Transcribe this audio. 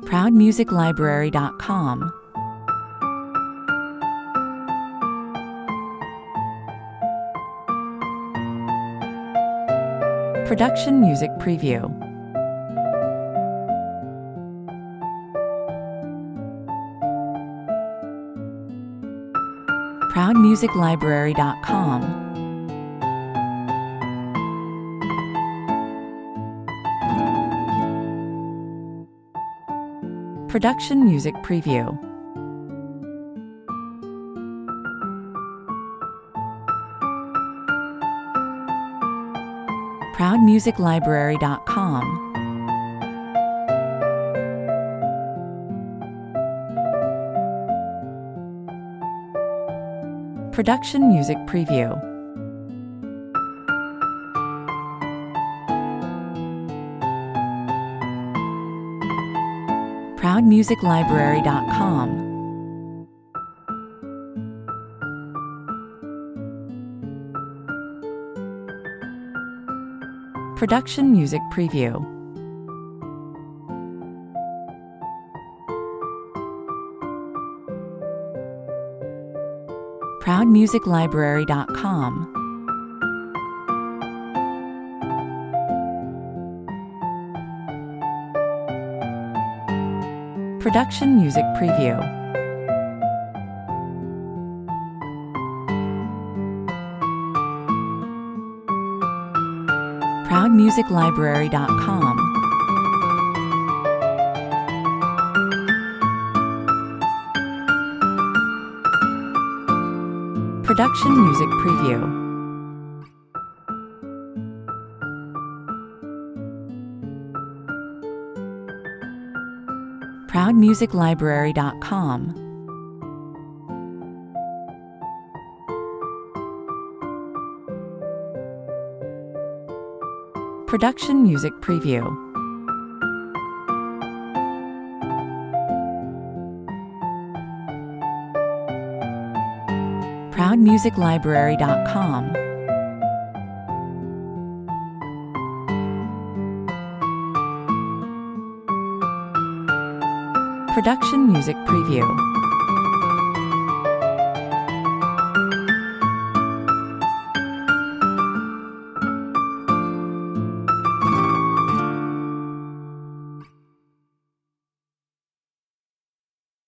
ProudMusicLibrary.com. Production Music Preview. ProudMusicLibrary.com. Production Music Preview. ProudMusicLibrary.com. Production Music Preview. ProudMusicLibrary.com. Production Music Preview. ProudMusicLibrary.com. Production Music Preview. ProudMusicLibrary.com. Production Music Preview. ProudMusicLibrary.com. Production Music Preview. ProudMusicLibrary.com. Production Music Preview.